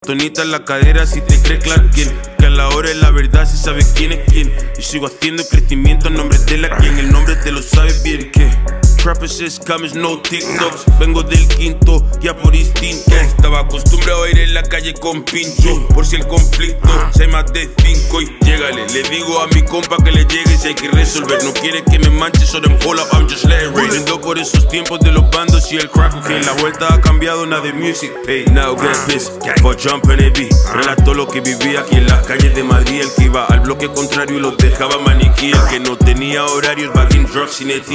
Tonita en la cadera si te crees Clark Kent. Que a la hora de la verdad se sabe quién es quién. Y sigo haciendo crecimiento en nombre de la quien. El nombre te lo sabes bien que Trappers is coming, no TikToks. Vengo del quinto, ya por instinto. Estaba acostumbrado a ir en la calle con pincho. Por si el conflicto se hay más de 5 y llégale. Le digo a mi compa que le llegue si hay que resolver. No quiere que me manche, so them pull up, I'm just let it rain. Vendo por esos tiempos de los bandos y el crack que la vuelta ha cambiado, nada de music pay. Now get pissed for jumping it beat. Relató lo que vivía aquí en las calles de Madrid. El que iba al bloque contrario y los dejaba maniquí. El que no tenía horarios, bagging drugs sin